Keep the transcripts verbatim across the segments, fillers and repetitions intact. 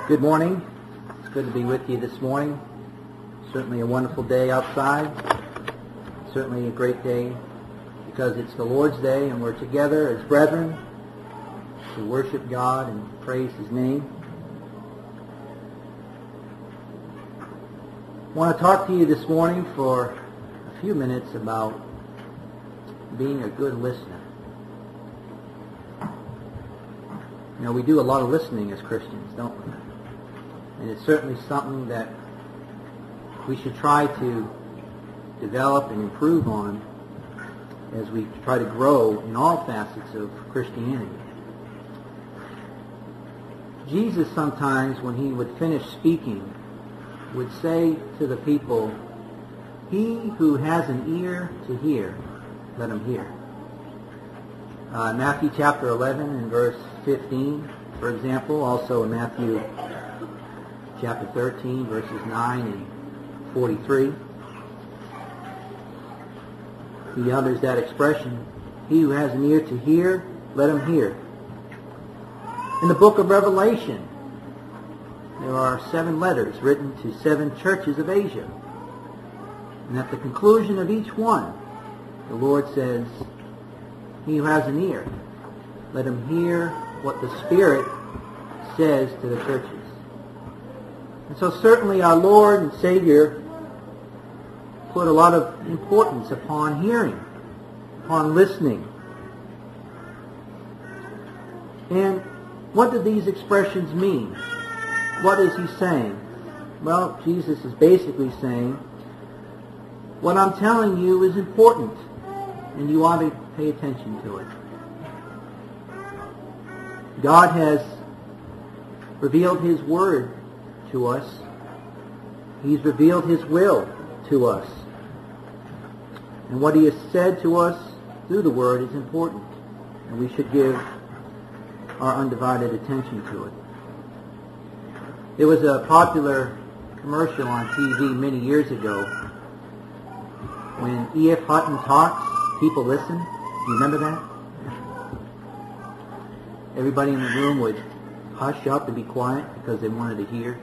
Good morning. It's good to be with you this morning. Certainly a wonderful day outside. Certainly a great day because it's the Lord's Day and we're together as brethren to worship God and praise His name. I want to talk to you this morning for a few minutes about being a good listener. You know, we do a lot of listening as Christians, don't we? And it's certainly something that we should try to develop and improve on as we try to grow in all facets of Christianity. Jesus sometimes, when he would finish speaking, would say to the people, "He who has an ear to hear, let him hear." Uh, Matthew chapter eleven and verse fifteen, for example, also in Matthew chapter thirteen, verses nine and forty-three. He utters that expression, "He who has an ear to hear, let him hear." In the book of Revelation, there are seven letters written to seven churches of Asia. And at the conclusion of each one, the Lord says, "He who has an ear, let him hear what the Spirit says to the churches." And so certainly our Lord and Savior put a lot of importance upon hearing, upon listening. And what do these expressions mean? What is he saying? Well, Jesus is basically saying, what I'm telling you is important, and you ought to pay attention to it. God has revealed His Word to us. He's revealed His will to us. And what He has said to us through the Word is important, and we should give our undivided attention to it. There was a popular commercial on T V many years ago. When E F Hutton talks, people listen. You remember that? Everybody in the room would hush up and be quiet because they wanted to hear.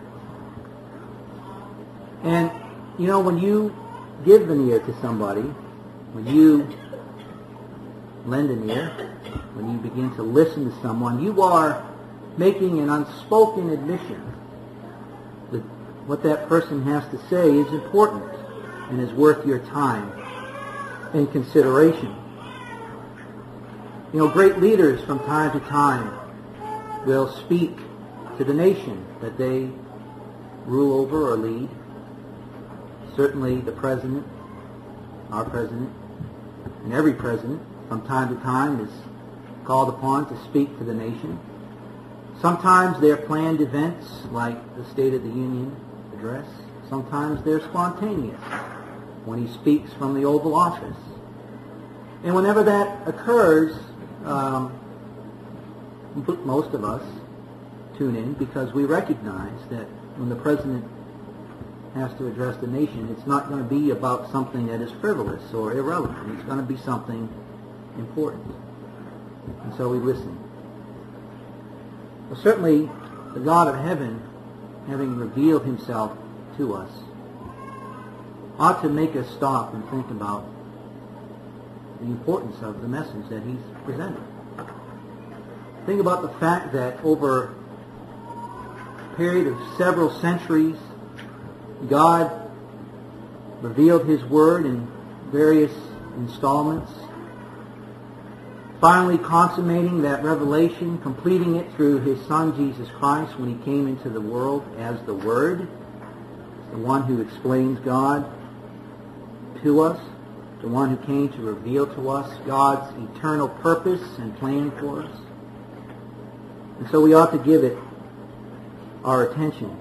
And, you know, when you give an ear to somebody, when you lend an ear, when you begin to listen to someone, you are making an unspoken admission that what that person has to say is important and is worth your time and consideration. You know, great leaders from time to time will speak to the nation that they rule over or lead. Certainly the president, our president, and every president from time to time is called upon to speak to the nation. Sometimes they're planned events like the State of the Union address. Sometimes they're spontaneous when he speaks from the Oval Office. And whenever that occurs, um, most of us tune in because we recognize that when the president has to address the nation, it's not going to be about something that is frivolous or irrelevant. It's going to be something important. And so we listen. Well, certainly, the God of heaven, having revealed Himself to us, ought to make us stop and think about the importance of the message that He's presented. Think about the fact that over a period of several centuries, God revealed His Word in various installments, finally consummating that revelation, completing it through His Son, Jesus Christ, when He came into the world as the Word, the one who explains God to us, the one who came to reveal to us God's eternal purpose and plan for us. And so we ought to give it our attention.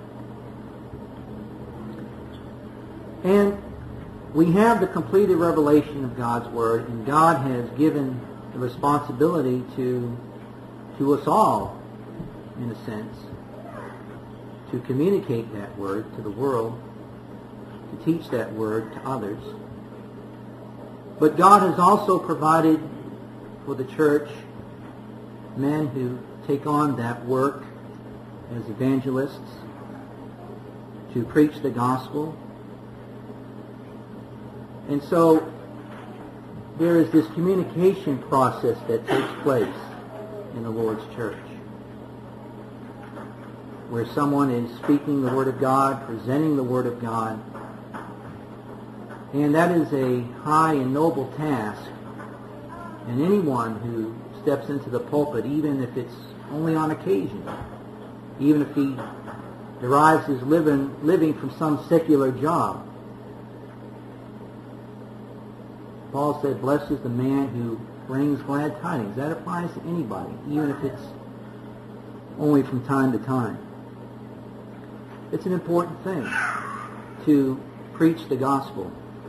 And we have the completed revelation of God's Word, and God has given the responsibility to, to us all, in a sense, to communicate that Word to the world, to teach that Word to others. But God has also provided for the church men who take on that work as evangelists to preach the gospel. And so there is this communication process that takes place in the Lord's church, where someone is speaking the Word of God, presenting the Word of God, and that is a high and noble task. And anyone who steps into the pulpit, even if it's only on occasion, even if he derives his living, living from some secular job, Paul said, blessed is the man who brings glad tidings. That applies to anybody, even if it's only from time to time. It's an important thing to preach the gospel.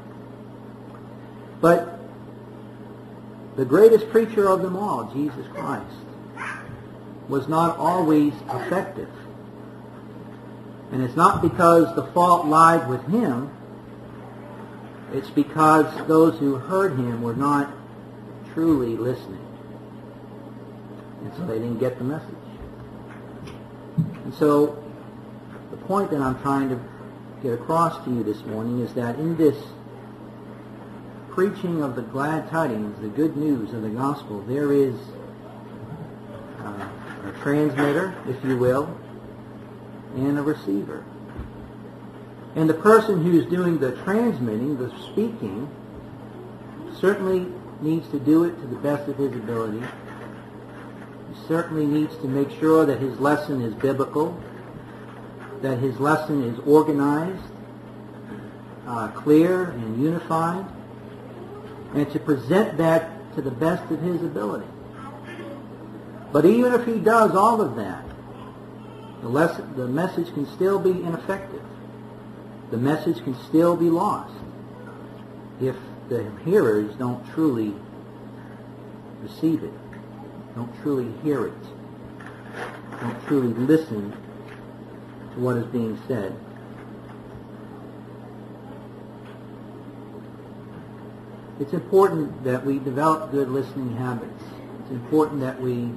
But the greatest preacher of them all, Jesus Christ, was not always effective. And it's not because the fault lied with him. It's because those who heard him were not truly listening. And so they didn't get the message. And so the point that I'm trying to get across to you this morning is that in this preaching of the glad tidings, the good news of the gospel, there is uh, a transmitter, if you will, and a receiver. And the person who's doing the transmitting, the speaking, certainly needs to do it to the best of his ability. He certainly needs to make sure that his lesson is biblical, that his lesson is organized, uh, clear and unified, and to present that to the best of his ability. But even if he does all of that, the, lesson, the message can still be ineffective. The message can still be lost if the hearers don't truly receive it, don't truly hear it, don't truly listen to what is being said. It's important that we develop good listening habits. It's important that we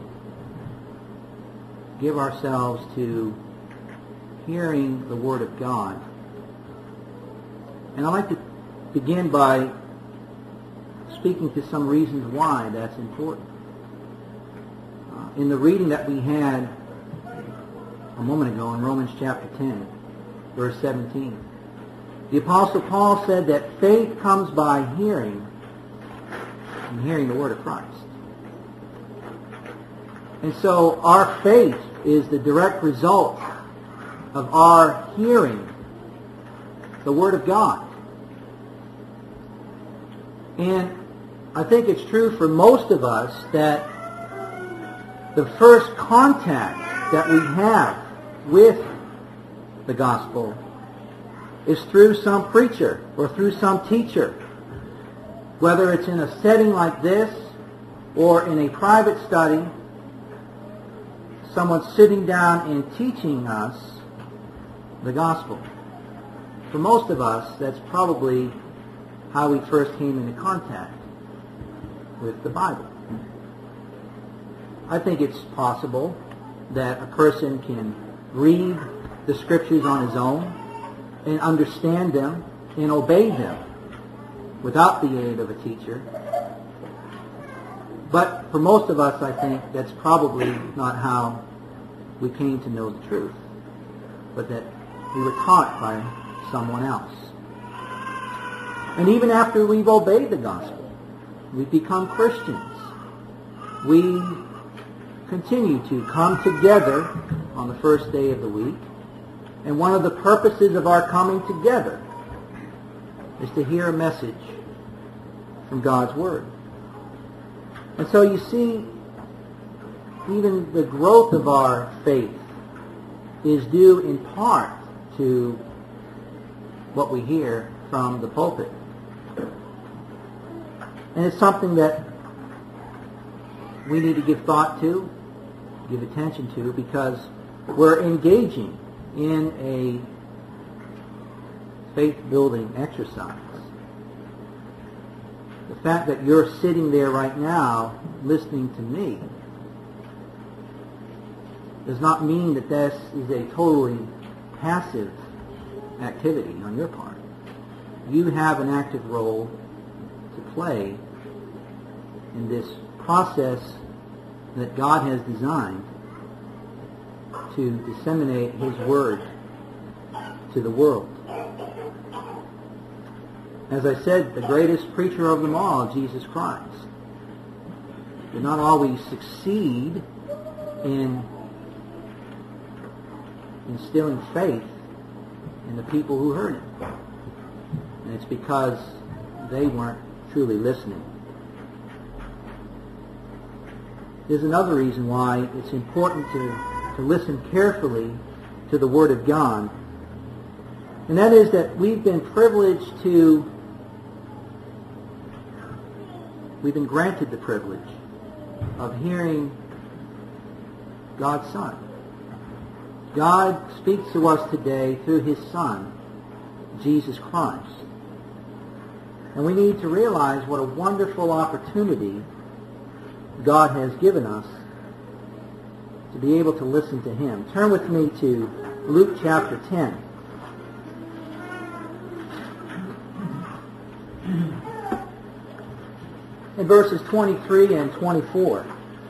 give ourselves to hearing the Word of God. And I'd like to begin by speaking to some reasons why that's important. Uh, in the reading that we had a moment ago in Romans chapter ten, verse seventeen, the Apostle Paul said that faith comes by hearing, and hearing the Word of Christ. And so our faith is the direct result of our hearing the Word of God. And I think it's true for most of us that the first contact that we have with the gospel is through some preacher or through some teacher. Whether it's in a setting like this or in a private study, someone sitting down and teaching us the gospel. For most of us, that's probably how we first came into contact with the Bible. I think it's possible that a person can read the Scriptures on his own and understand them and obey them without the aid of a teacher. But for most of us, I think that's probably not how we came to know the truth, but that we were taught by someone else. And even after we've obeyed the gospel, we've become Christians, we continue to come together on the first day of the week. And one of the purposes of our coming together is to hear a message from God's Word. And so you see, even the growth of our faith is due in part to what we hear from the pulpit. And it's something that we need to give thought to, give attention to, because we're engaging in a faith-building exercise. The fact that you're sitting there right now listening to me does not mean that this is a totally passive activity on your part. You have an active role to play in this process that God has designed to disseminate His Word to the world. As I said, the greatest preacher of them all, Jesus Christ, did not always succeed in instilling faith in the people who heard him. And it's because they weren't truly listening. There's another reason why it's important to, to listen carefully to the Word of God. And that is that we've been privileged to, we've been granted the privilege of hearing God's Son. God speaks to us today through His Son, Jesus Christ. And we need to realize what a wonderful opportunity God has given us to be able to listen to Him. Turn with me to Luke chapter ten. In verses twenty-three and twenty-four.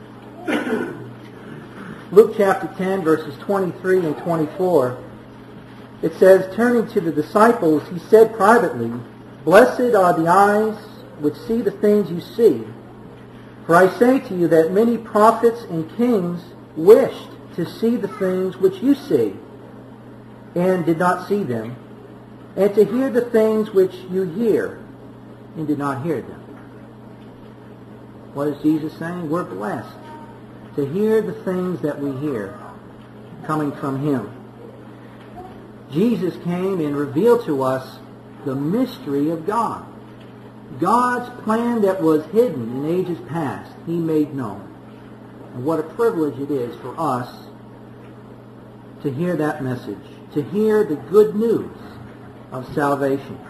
Luke chapter ten, verses twenty-three and twenty-four. It says, turning to the disciples, He said privately, "Blessed are the eyes which see the things you see. For I say to you that many prophets and kings wished to see the things which you see, and did not see them, and to hear the things which you hear, and did not hear them." What is Jesus saying? We're blessed to hear the things that we hear coming from Him. Jesus came and revealed to us the mystery of God. God's plan that was hidden in ages past, He made known. And what a privilege it is for us to hear that message, to hear the good news of salvation.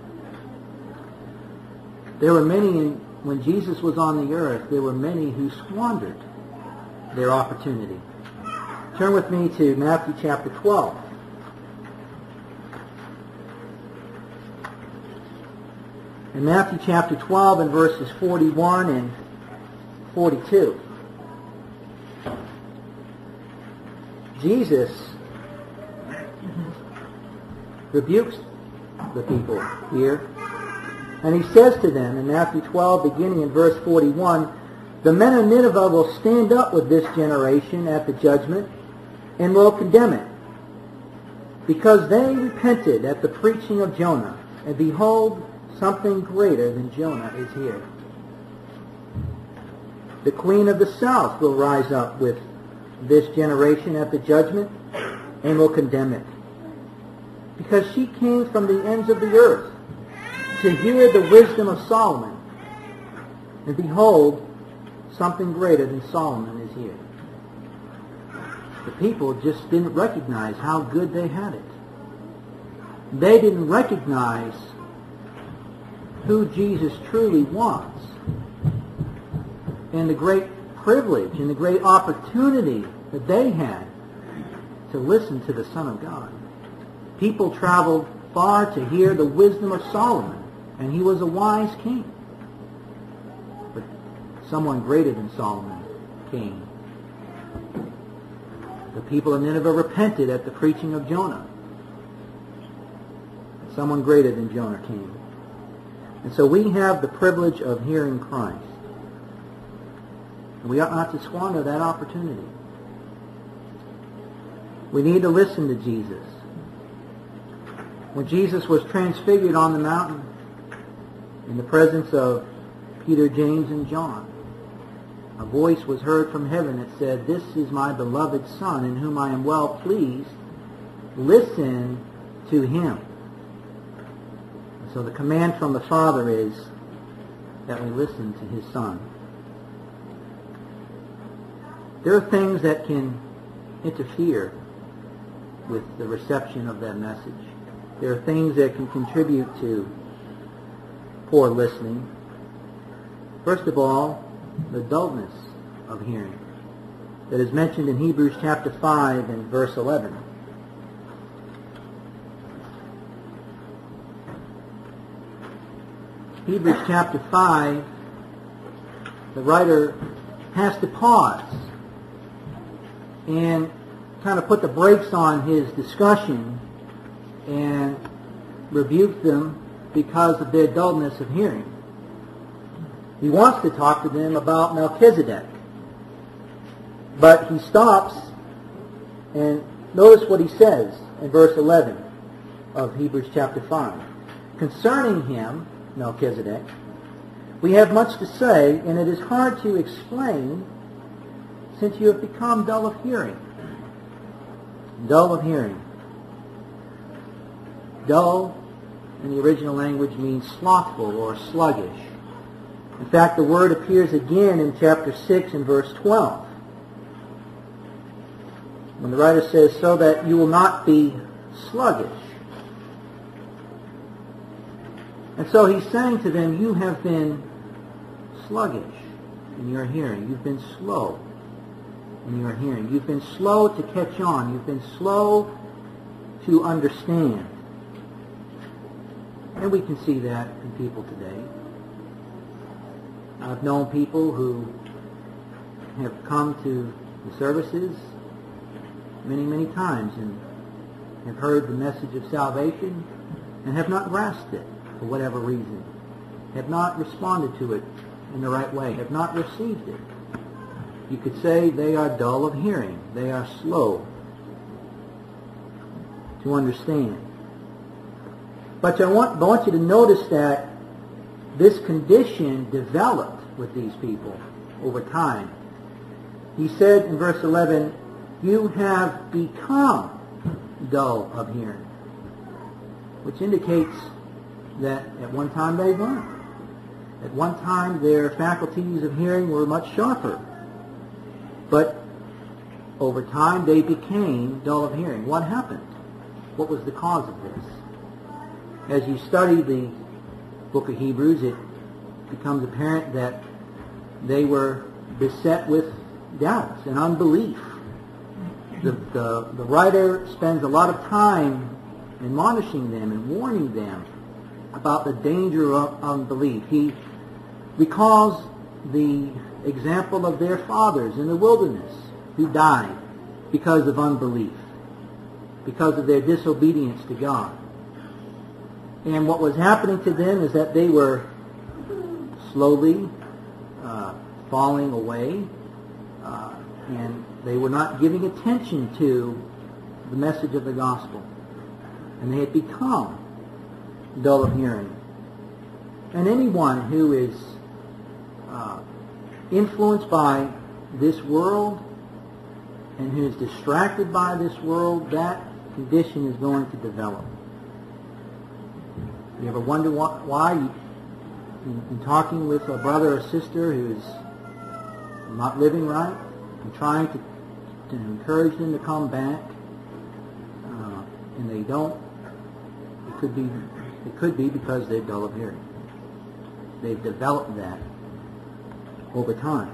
There were many, in, when Jesus was on the earth, there were many who squandered their opportunity. Turn with me to Matthew chapter twelve. In Matthew chapter twelve and verses forty-one and forty-two. Jesus rebukes the people here. And He says to them in Matthew twelve, beginning in verse forty-one, "The men of Nineveh will stand up with this generation at the judgment and will condemn it, because they repented at the preaching of Jonah. And behold, something greater than Jonah is here. The queen of the south will rise up with this generation at the judgment and will condemn it, because she came from the ends of the earth to hear the wisdom of Solomon. And behold, something greater than Solomon is here." The people just didn't recognize how good they had it. They didn't recognize who Jesus truly was, and the great privilege and the great opportunity that they had to listen to the Son of God. People traveled far to hear the wisdom of Solomon, and he was a wise king. But someone greater than Solomon came. The people of Nineveh repented at the preaching of Jonah. Someone greater than Jonah came. And so we have the privilege of hearing Christ. And we ought not to squander that opportunity. We need to listen to Jesus. When Jesus was transfigured on the mountain in the presence of Peter, James, and John, a voice was heard from heaven that said, "This is my beloved Son, in whom I am well pleased. Listen to Him." And so the command from the Father is that we listen to His Son. There are things that can interfere with the reception of that message. There are things that can contribute to poor listening. First of all, the dullness of hearing. that is mentioned in Hebrews chapter five and verse eleven. Hebrews chapter five, the writer has to pause and kind of put the brakes on his discussion and rebuke them because of their dullness of hearing. He wants to talk to them about Melchizedek, but he stops, and notice what he says in verse eleven of Hebrews chapter five. Concerning him, Melchizedek, we have much to say, and it is hard to explain since you have become dull of hearing. Dull of hearing. Dull in the original language means slothful or sluggish. In fact, the word appears again in chapter six and verse twelve. When the writer says, so that you will not be sluggish. And so he's saying to them, you have been sluggish in your hearing. You've been slow in your hearing. You've been slow to catch on. You've been slow to understand. And we can see that in people today. I've known people who have come to the services many, many times and have heard the message of salvation and have not grasped it for whatever reason, have not responded to it in the right way, have not received it. You could say they are dull of hearing. They are slow to understand. But I want, I want you to notice that this condition developed with these people over time. He said in verse eleven, you have become dull of hearing, which indicates that at one time they weren't. At one time their faculties of hearing were much sharper. But over time they became dull of hearing. What happened? What was the cause of this? As you study the book of Hebrews, it becomes apparent that they were beset with doubts and unbelief. The, the, the writer spends a lot of time admonishing them and warning them about the danger of unbelief. He recalls the example of their fathers in the wilderness who died because of unbelief, because of their disobedience to God. And what was happening to them is that they were slowly uh, falling away, uh, and they were not giving attention to the message of the gospel. And they had become dull of hearing. And anyone who is uh, influenced by this world and who is distracted by this world, that condition is going to develop. You ever wonder what, why, you, in, in talking with a brother or sister who's not living right and trying to, to encourage them to come back, uh, and they don't, it could be it could be because they're dull of hearing. They've developed that over time.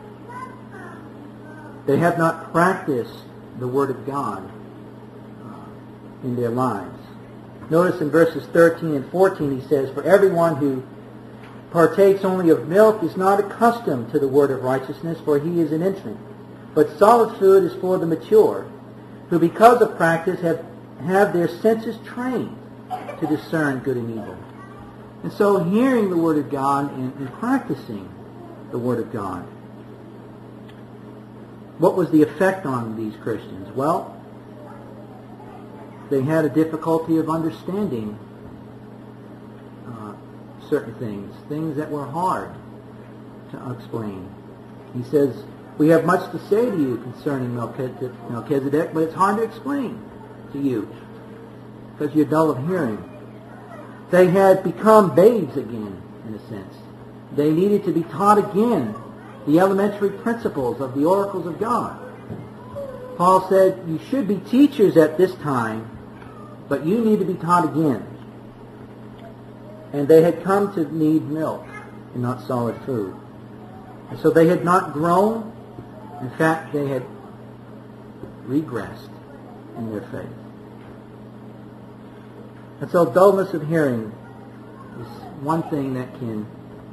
They have not practiced the Word of God uh, in their lives. Notice in verses thirteen and fourteen he says, for everyone who partakes only of milk is not accustomed to the word of righteousness, for he is an infant. But solid food is for the mature, who because of practice have, have their senses trained to discern good and evil. And so hearing the Word of God and, and practicing the Word of God. What was the effect on these Christians? Well, they had a difficulty of understanding uh, certain things, things that were hard to explain. He says, we have much to say to you concerning Melchizedek, but it's hard to explain to you because you're dull of hearing. They had become babes again, in a sense. They needed to be taught again the elementary principles of the oracles of God. Paul said, you should be teachers at this time, but you need to be taught again. And they had come to need milk and not solid food. And so they had not grown In fact, they had regressed in their faith. And so dullness of hearing is one thing that can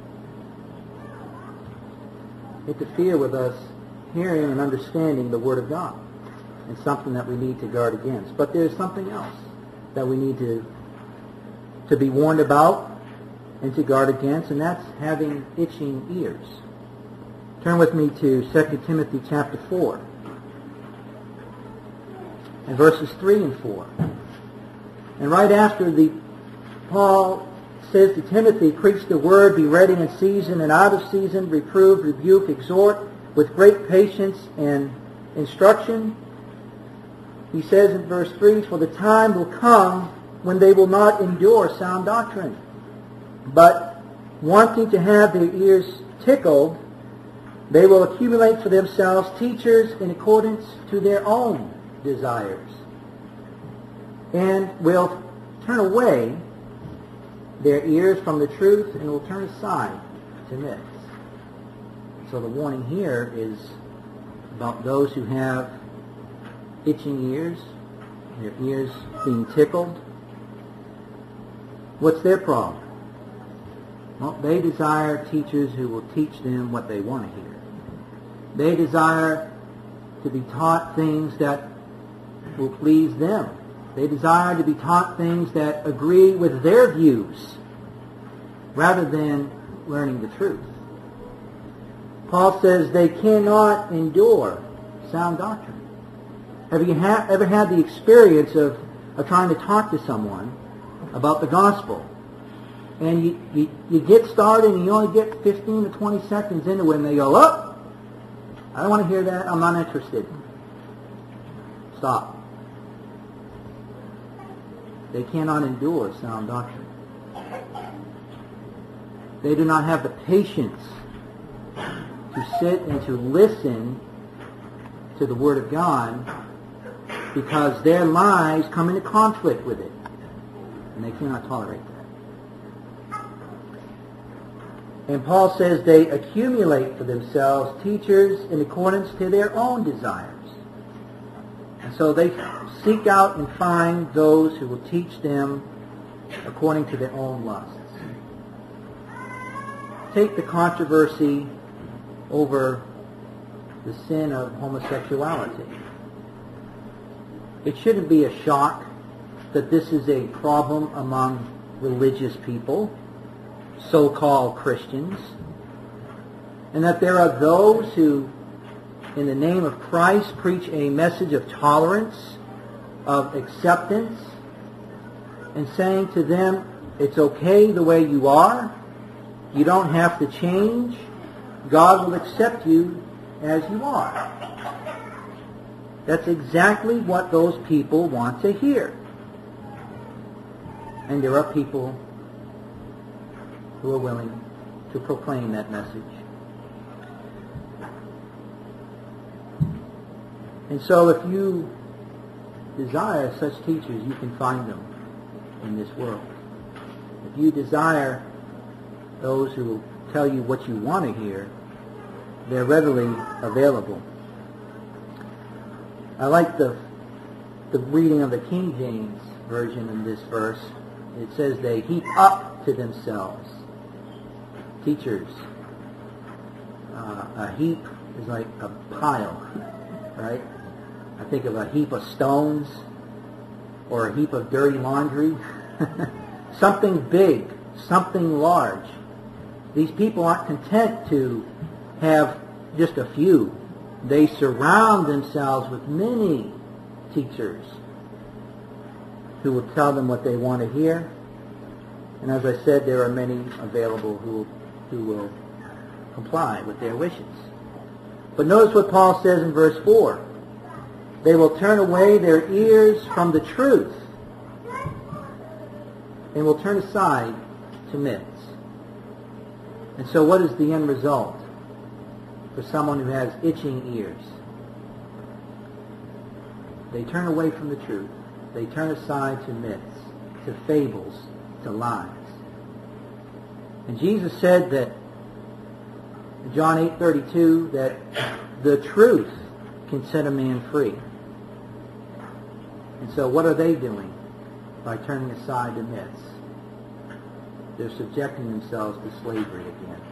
interfere with us hearing and understanding the Word of God. It's something that we need to guard against. But there's something else that we need to, to be warned about and to guard against, and that's having itching ears. Turn with me to Second Timothy chapter four, and verses three and four. And right after the Paul says to Timothy, preach the word, be ready in season and out of season, reprove, rebuke, exhort with great patience and instruction. He says in verse three, for the time will come when they will not endure sound doctrine, but wanting to have their ears tickled, they will accumulate for themselves teachers in accordance to their own desires, and will turn away their ears from the truth and will turn aside to myths. So the warning here is about those who have itching ears, their ears being tickled. What's their problem? Well, they desire teachers who will teach them what they want to hear. They desire to be taught things that will please them. They desire to be taught things that agree with their views rather than learning the truth. Paul says they cannot endure sound doctrine. Have you ha- ever had the experience of, of trying to talk to someone about the gospel? And you, you, you get started and you only get fifteen to twenty seconds into it and they go, oh, I don't want to hear that. I'm not interested. Stop. They cannot endure sound doctrine. They do not have the patience to sit and to listen to the Word of God because their lives come into conflict with it. And they cannot tolerate that. And Paul says they accumulate for themselves teachers in accordance to their own desires. And so they seek out and find those who will teach them according to their own lusts. Take the controversy over the sin of homosexuality. It shouldn't be a shock that this is a problem among religious people, so-called Christians, and that there are those who, in the name of Christ, preach a message of tolerance, of acceptance, and saying to them, it's okay the way you are, you don't have to change, God will accept you as you are. That's exactly what those people want to hear. And there are people who are willing to proclaim that message. And so if you desire such teachers, you can find them in this world. If you desire those who will tell you what you want to hear, they're readily available. I like the the reading of the King James Version in this verse. It says they heap up to themselves teachers. Uh, a heap is like a pile, right? I think of a heap of stones or a heap of dirty laundry. Something big, something large. These people aren't content to have just a few. They surround themselves with many teachers who will tell them what they want to hear. And as I said, there are many available who, who will comply with their wishes. But notice what Paul says in verse four. They will turn away their ears from the truth and will turn aside to myths. And so what is the end result for someone who has itching ears? They turn away from the truth. They turn aside to myths, to fables, to lies. And Jesus said that John eight thirty-two that the truth can set a man free. And so what are they doing by turning aside the myths? They're subjecting themselves to slavery again.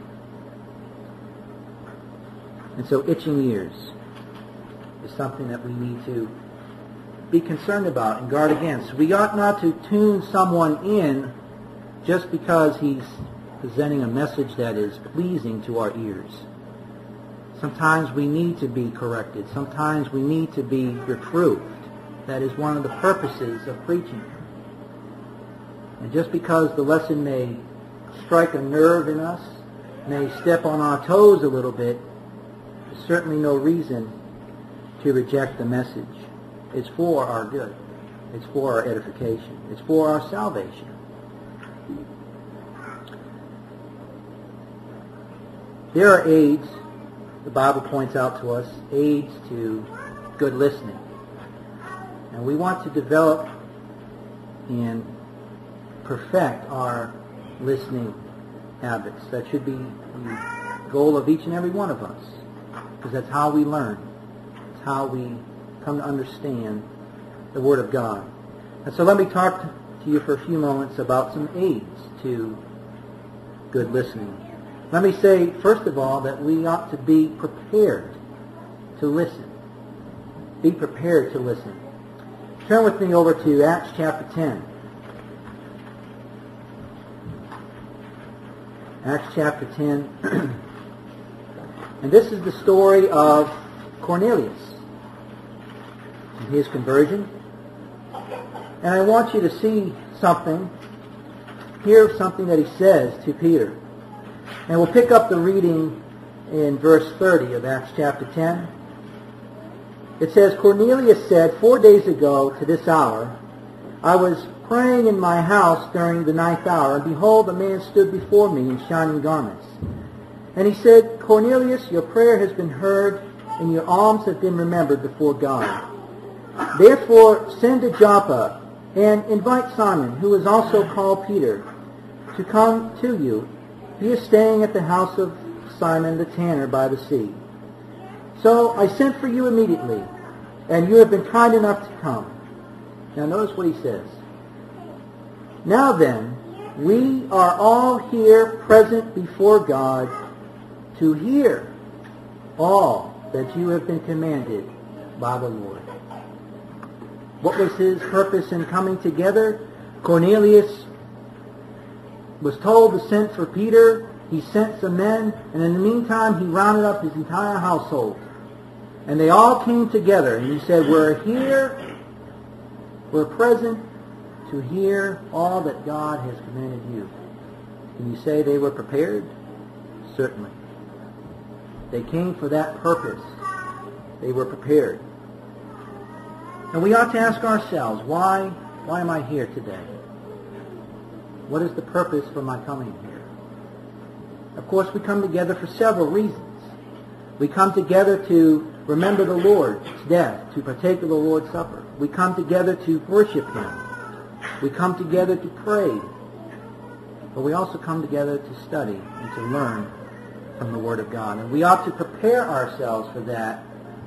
And so itching ears is something that we need to be concerned about and guard against. We ought not to tune someone in just because he's presenting a message that is pleasing to our ears. Sometimes we need to be corrected. Sometimes we need to be reproved. That is one of the purposes of preaching. And just because the lesson may strike a nerve in us, may step on our toes a little bit, there's certainly no reason to reject the message. It's for our good. It's for our edification. It's for our salvation. There are aids, the Bible points out to us, aids to good listening. And we want to develop and perfect our listening habits. That should be the goal of each and every one of us, because that's how we learn. It's how we come to understand the Word of God. And so let me talk to you for a few moments about some aids to good listening. Let me say, first of all, that we ought to be prepared to listen. Be prepared to listen. Turn with me over to Acts chapter ten. Acts chapter ten. And this is the story of Cornelius and his conversion. And I want you to see something, hear something that he says to Peter. And we'll pick up the reading in verse thirty of Acts chapter ten. It says, Cornelius said, Four days ago to this hour, I was praying in my house during the ninth hour, and behold, a man stood before me in shining garments. And he said, Cornelius, your prayer has been heard, and your alms have been remembered before God. Therefore send to Joppa, and invite Simon, who is also called Peter, to come to you. He is staying at the house of Simon the tanner by the sea. So I sent for you immediately, and you have been kind enough to come. Now notice what he says. Now then, we are all here present before God to hear all that you have been commanded by the Lord. What was his purpose in coming together? Cornelius was told to send for Peter. He sent some men, and in the meantime he rounded up his entire household. And they all came together, and he said, we're here, we're present to hear all that God has commanded you. Can you say they were prepared? Certainly. They came for that purpose. They were prepared. And we ought to ask ourselves, why, why am I here today? What is the purpose for my coming here? Of course, we come together for several reasons. We come together to remember the Lord's death, to partake of the Lord's Supper. We come together to worship Him. We come together to pray. But we also come together to study and to learn from the Word of God. And we ought to prepare ourselves for that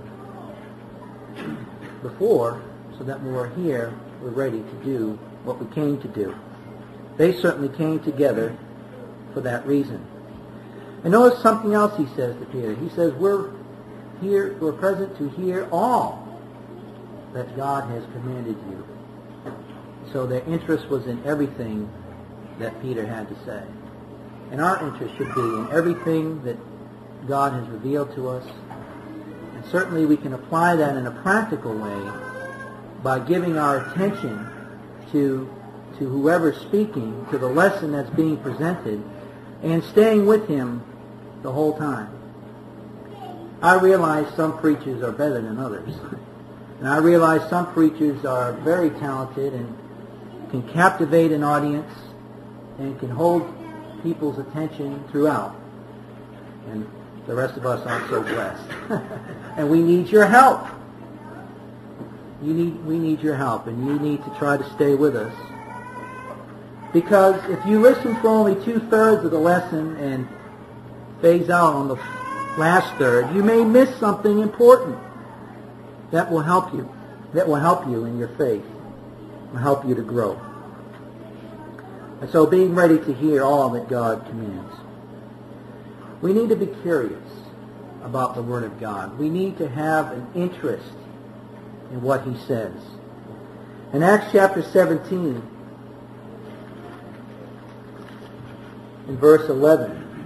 before, so that when we're here, we're ready to do what we came to do. They certainly came together for that reason. And notice something else he says to Peter. He says, we're here, we're present to hear all that God has commanded you. So their interest was in everything that Peter had to say. And our interest should be in everything that God has revealed to us. And certainly we can apply that in a practical way by giving our attention to, to whoever's speaking, to the lesson that's being presented, and staying with him the whole time. I realize some preachers are better than others. And I realize some preachers are very talented and can captivate an audience and can hold people's attention throughout. And the rest of us aren't so blessed. And we need your help. You need, we need your help, and you need to try to stay with us. Because if you listen for only two-thirds of the lesson and phase out on the last third, you may miss something important that will help you, that will help you in your faith, will help you to grow. And so being ready to hear all that God commands. We need to be curious about the Word of God. We need to have an interest in what He says. In Acts chapter seventeen, in verse eleven,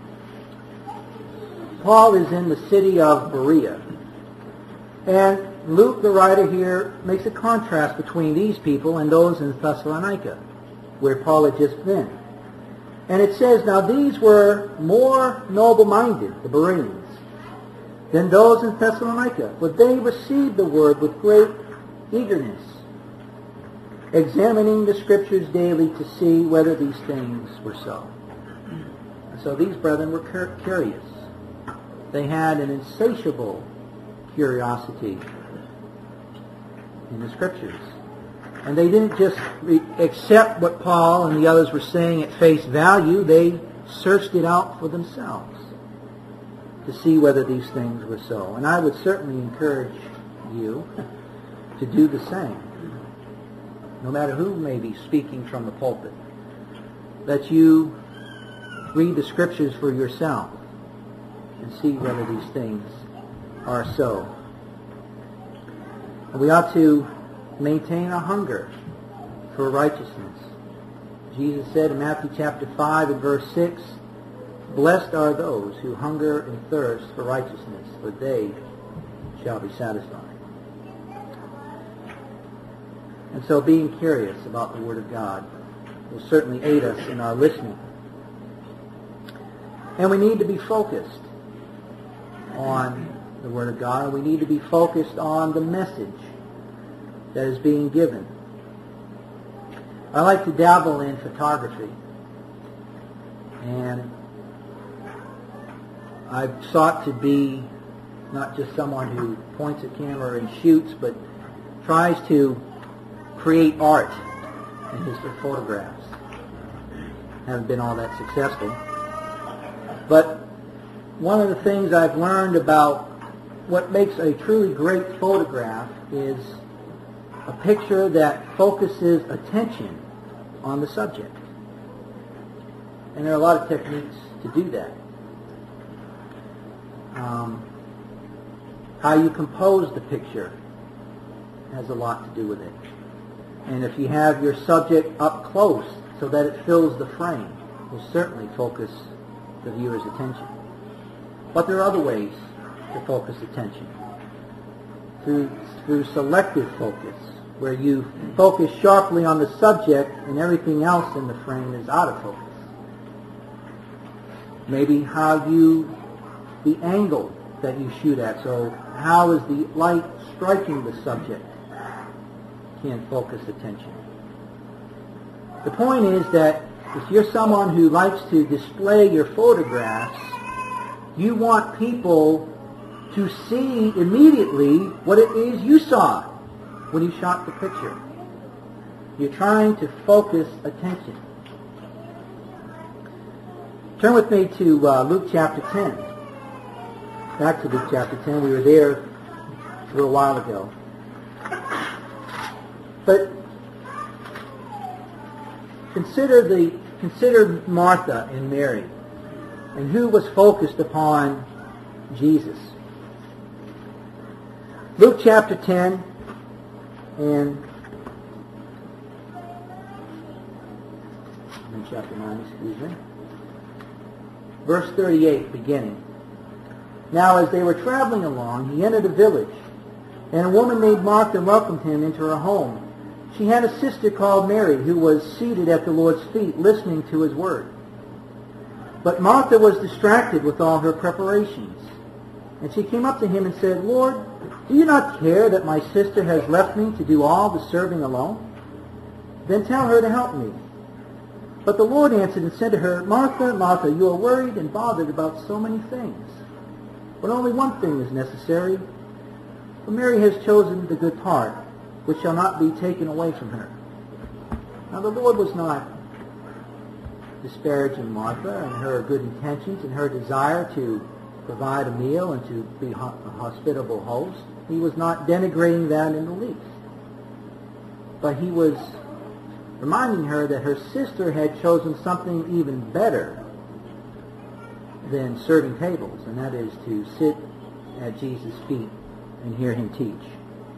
Paul is in the city of Berea. And Luke, the writer here, makes a contrast between these people and those in Thessalonica, where Paul had just been. And it says, now these were more noble-minded, the Bereans, than those in Thessalonica, for they received the word with great eagerness, examining the Scriptures daily to see whether these things were so. And so these brethren were curious. They had an insatiable curiosity in the Scriptures. And they didn't just re- accept what Paul and the others were saying at face value. They searched it out for themselves to see whether these things were so. And I would certainly encourage you to do the same, no matter who may be speaking from the pulpit, that you read the Scriptures for yourself and see whether these things are so. And we ought to maintain a hunger for righteousness. Jesus said in Matthew chapter five and verse six, blessed are those who hunger and thirst for righteousness, for they shall be satisfied. And so being curious about the Word of God will certainly aid us in our listening. And we need to be focused on the Word of God, and we need to be focused on the message that is being given. I like to dabble in photography, and I've sought to be not just someone who points a camera and shoots, but tries to create art in his photographs. Haven't been all that successful. But one of the things I've learned about what makes a truly great photograph is a picture that focuses attention on the subject. And there are a lot of techniques to do that. Um, how you compose the picture has a lot to do with it. And if you have your subject up close so that it fills the frame, it will certainly focus the viewer's attention. But there are other ways to focus attention. Through, through selective focus, where you focus sharply on the subject and everything else in the frame is out of focus. Maybe how you, the angle that you shoot at, so how is the light striking the subject can focus attention. The point is that if you're someone who likes to display your photographs, you want people to see immediately what it is you saw when you shot the picture. You're trying to focus attention. Turn with me to uh, Luke chapter ten. Back to Luke chapter ten. We were there a little while ago. But consider the consider Martha and Mary, and who was focused upon Jesus. Luke chapter ten and chapter nine, excuse me. Verse thirty-eight, beginning. Now as they were traveling along, he entered a village, and a woman named Martha welcomed him into her home. She had a sister called Mary, who was seated at the Lord's feet, listening to his word. But Martha was distracted with all her preparations. And she came up to him and said, Lord, do you not care that my sister has left me to do all the serving alone? Then tell her to help me. But the Lord answered and said to her, Martha, Martha, you are worried and bothered about so many things. But only one thing is necessary. For Mary has chosen the good part, which shall not be taken away from her. Now the Lord was not disparaging Martha and her good intentions and her desire to provide a meal and to be a hospitable host. He was not denigrating that in the least. But he was reminding her that her sister had chosen something even better than serving tables, and that is to sit at Jesus' feet and hear him teach.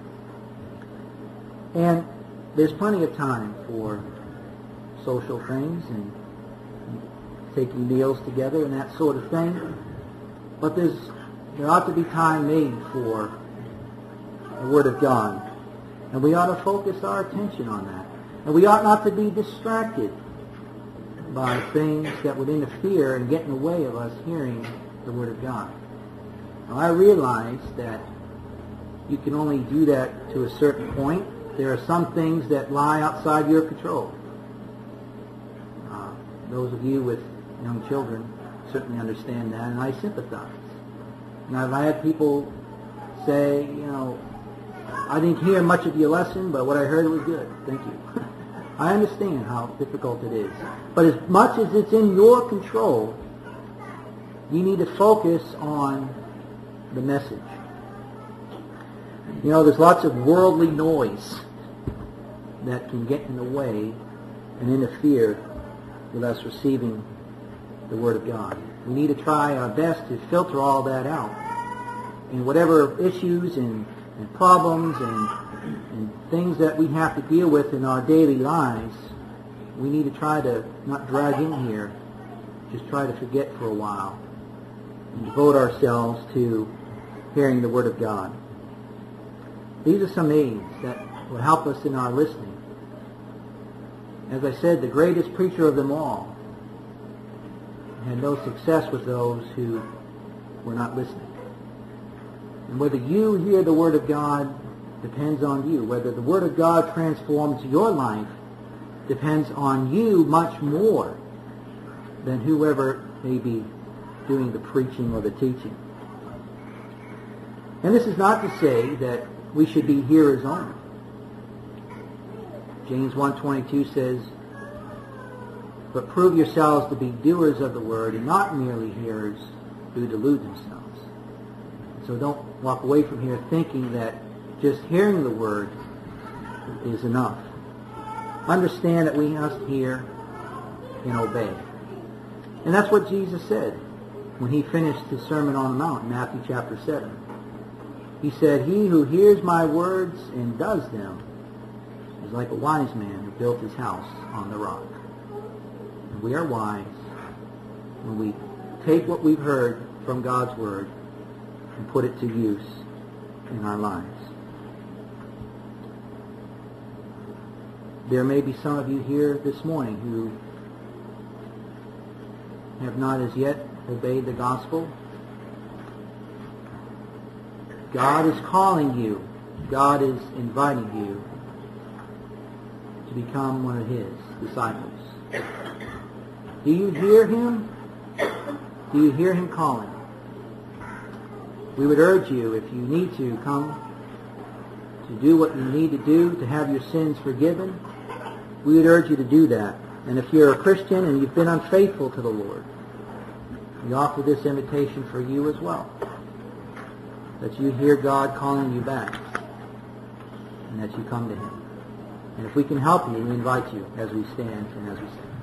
And there's plenty of time for social things and taking meals together and that sort of thing. But there's there ought to be time made for the Word of God. And we ought to focus our attention on that. And we ought not to be distracted by things that would interfere and get in the way of us hearing the Word of God. Now, I realize that you can only do that to a certain point. There are some things that lie outside your control. Uh, those of you with young children certainly understand that, and I sympathize. And I've had people say, you know, I didn't hear much of your lesson, but what I heard was good. Thank you. I understand how difficult it is. But as much as it's in your control, you need to focus on the message. You know, there's lots of worldly noise that can get in the way and interfere with us receiving the Word of God. We need to try our best to filter all that out. And whatever issues and, and problems and, and things that we have to deal with in our daily lives, we need to try to not drag in here, just try to forget for a while and devote ourselves to hearing the Word of God. These are some aids that will help us in our listening. As I said, the greatest preacher of them all had no success with those who were not listening. And whether you hear the Word of God depends on you. Whether the Word of God transforms your life depends on you much more than whoever may be doing the preaching or the teaching. And this is not to say that we should be hearers only. James one twenty-two says, "But prove yourselves to be doers of the word and not merely hearers who delude themselves." So don't walk away from here thinking that just hearing the word is enough. Understand that we must hear and obey. And that's what Jesus said when he finished his Sermon on the Mount in Matthew chapter seven. He said, "He who hears my words and does them is like a wise man who built his house on the rock." And we are wise when we take what we've heard from God's Word and put it to use in our lives. There may be some of you here this morning who have not as yet obeyed the gospel. God is calling you. God is inviting you to become one of his disciples. Do you hear him? Do you hear him calling? We would urge you, if you need to, come to do what you need to do to have your sins forgiven. We would urge you to do that. And if you're a Christian and you've been unfaithful to the Lord, we offer this invitation for you as well. That you hear God calling you back and that you come to him. And if we can help you, we invite you as we stand and as we sing.